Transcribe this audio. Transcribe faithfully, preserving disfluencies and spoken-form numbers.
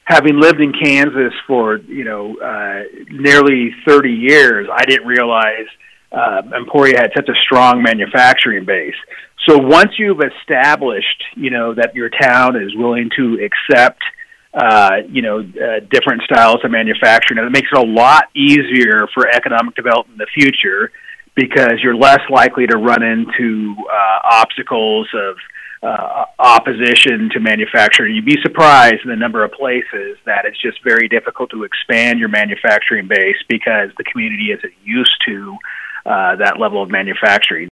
having lived in Kansas for, you know, uh, nearly thirty years, I didn't realize uh, Emporia had such a strong manufacturing base. So once you've established, you know, that your town is willing to accept, uh, you know, uh, different styles of manufacturing, it makes it a lot easier for economic development in the future, because you're less likely to run into uh, obstacles of uh, opposition to manufacturing. You'd be surprised in the number of places that it's just very difficult to expand your manufacturing base because the community isn't used to uh, that level of manufacturing.